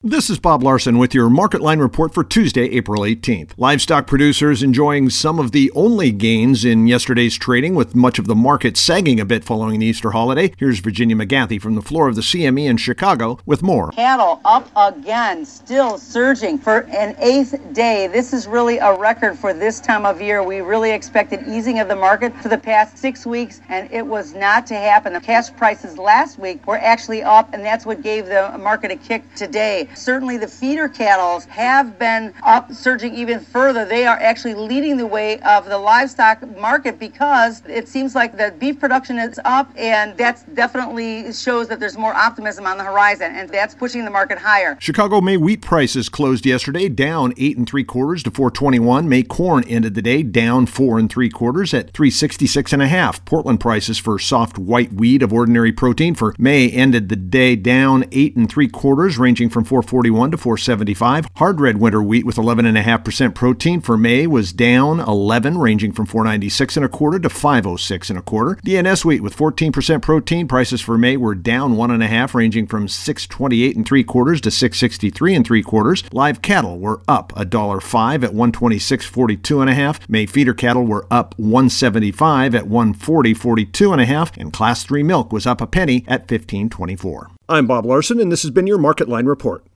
This is Bob Larson with your Market Line report for Tuesday, April 18th. Livestock producers enjoying some of the only gains in yesterday's trading, with much of the market sagging a bit following the Easter holiday. Here's Virginia McGathy from the floor of the CME in Chicago with more. Cattle up again, still surging for an eighth day. This is really a record for this time of year. We really expected easing of the market for the past 6 weeks, and it was not to happen. The cash prices last week were actually up, and that's what gave the market a kick today. Certainly the feeder cattle have been up, surging even further. They are actually leading the way of the livestock market because it seems like the beef production is up, and that definitely shows that there's more optimism on the horizon, and that's pushing the market higher. Chicago May wheat prices closed yesterday down 8 3/4 to $4.21. May corn ended the day down 4 3/4 at $3.66.5. Portland prices for soft white wheat of ordinary protein for May ended the day down 8 3/4, ranging from $4.41 to $4.75. Hard red winter wheat with 11.5% protein for May was down 11, ranging from $4.9625 to $5.0625. DNS wheat with 14% protein prices for May were down 1.5, ranging from $6.28 3/4 to $6.63 3/4. Live cattle were up $1.05 at $126.42.5. May feeder cattle were up $1.75 at $140.42.5, and Class 3 milk was up a penny at $15.24. I'm Bob Larson, and this has been your Market Line report.